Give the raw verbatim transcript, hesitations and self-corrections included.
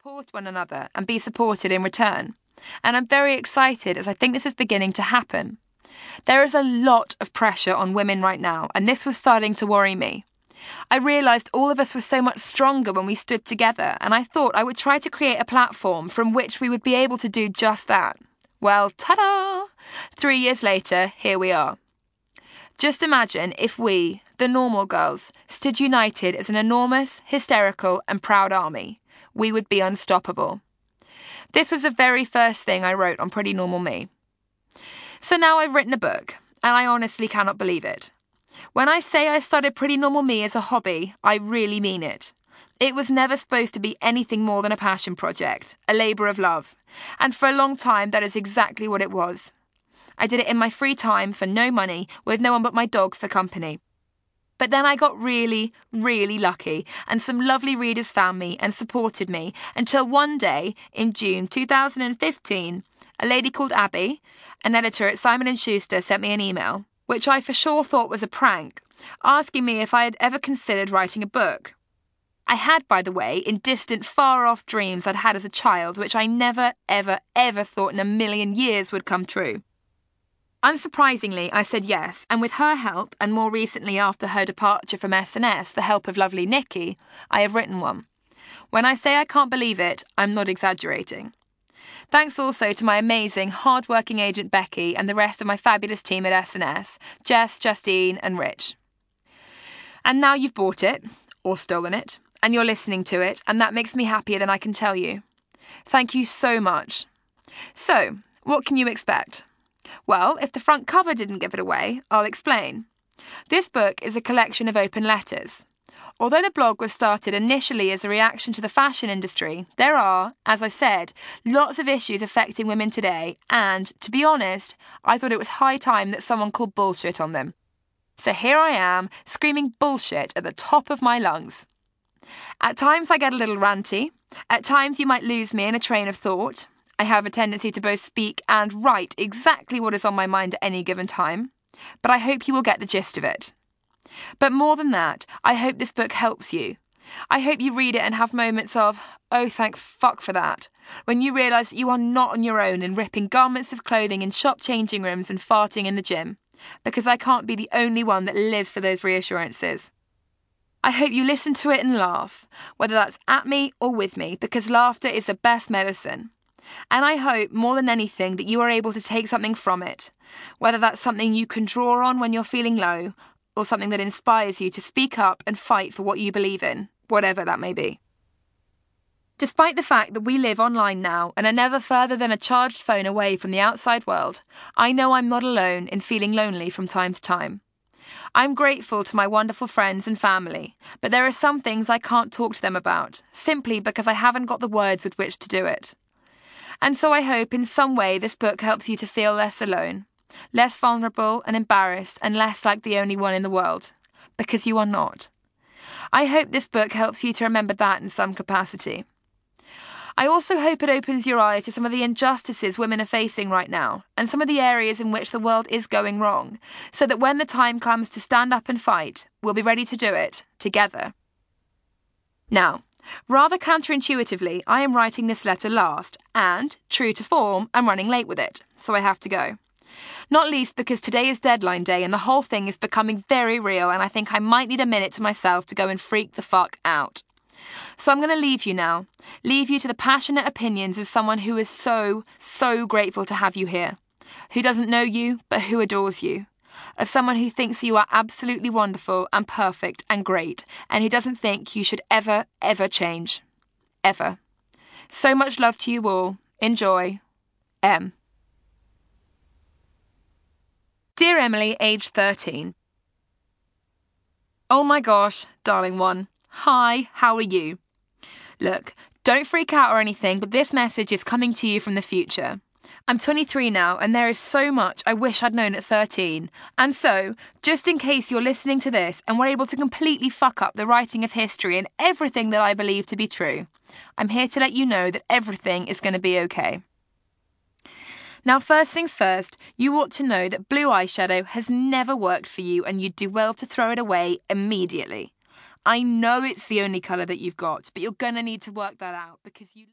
support one another and be supported in return. And I'm very excited as I think this is beginning to happen. There is a lot of pressure on women right now, and this was starting to worry me. I realised all of us were so much stronger when we stood together, and I thought I would try to create a platform from which we would be able to do just that. Well, ta-da! Three years later, here we are. Just imagine if we, the normal girls, stood united as an enormous, hysterical and proud army. We would be unstoppable. This was the very first thing I wrote on Pretty Normal Me. So now I've written a book, and I honestly cannot believe it. When I say I started Pretty Normal Me as a hobby, I really mean it. It was never supposed to be anything more than a passion project, a labour of love. And for a long time, that is exactly what it was. I did it in my free time for no money, with no one but my dog for company. But then I got really, really lucky, and some lovely readers found me and supported me until one day, in June two thousand fifteen, a lady called Abby, an editor at Simon and Schuster, sent me an email, which I for sure thought was a prank, asking me if I had ever considered writing a book. I had, by the way, in distant, far-off dreams I'd had as a child, which I never, ever, ever thought in a million years would come true. Unsurprisingly, I said yes, and with her help, and more recently after her departure from S and S, the help of lovely Nikki, I have written one. When I say I can't believe it, I'm not exaggerating. Thanks also to my amazing, hard-working agent Becky and the rest of my fabulous team at S and S, Jess, Justine and Rich. And now you've bought it, or stolen it, and you're listening to it, and that makes me happier than I can tell you. Thank you so much. So, what can you expect? Well, if the front cover didn't give it away, I'll explain. This book is a collection of open letters. Although the blog was started initially as a reaction to the fashion industry, there are, as I said, lots of issues affecting women today, and, to be honest, I thought it was high time that someone called bullshit on them. So here I am, screaming bullshit at the top of my lungs. At times I get a little ranty. At times you might lose me in a train of thought. I have a tendency to both speak and write exactly what is on my mind at any given time. But I hope you will get the gist of it. But more than that, I hope this book helps you. I hope you read it and have moments of, oh, thank fuck for that, when you realise that you are not on your own in ripping garments of clothing in shop changing rooms and farting in the gym, because I can't be the only one that lives for those reassurances. I hope you listen to it and laugh, whether that's at me or with me, because laughter is the best medicine. And I hope, more than anything, that you are able to take something from it, whether that's something you can draw on when you're feeling low, or something that inspires you to speak up and fight for what you believe in, whatever that may be. Despite the fact that we live online now and are never further than a charged phone away from the outside world, I know I'm not alone in feeling lonely from time to time. I'm grateful to my wonderful friends and family, but there are some things I can't talk to them about, simply because I haven't got the words with which to do it. And so I hope in some way this book helps you to feel less alone, less vulnerable and embarrassed, and less like the only one in the world, because you are not. I hope this book helps you to remember that in some capacity. I also hope it opens your eyes to some of the injustices women are facing right now, and some of the areas in which the world is going wrong, so that when the time comes to stand up and fight, we'll be ready to do it, together. Now, rather counterintuitively, I am writing this letter last, and, true to form, I'm running late with it, so I have to go. Not least because today is deadline day and the whole thing is becoming very real, and I think I might need a minute to myself to go and freak the fuck out. So I'm going to leave you now, leave you to the passionate opinions of someone who is so, so grateful to have you here, who doesn't know you, but who adores you, of someone who thinks you are absolutely wonderful and perfect and great, and who doesn't think you should ever, ever change. Ever. So much love to you all. Enjoy. M. Dear Emily, age thirteen. Oh my gosh, darling one. Hi, how are you? Look, don't freak out or anything, but this message is coming to you from the future. I'm twenty-three now, and there is so much I wish I'd known at thirteen. And so, just in case you're listening to this and were able to completely fuck up the writing of history and everything that I believe to be true, I'm here to let you know that everything is going to be okay. Now, first things first, you ought to know that blue eyeshadow has never worked for you, and you'd do well to throw it away immediately. I know it's the only colour that you've got, but you're going to need to work that out because you...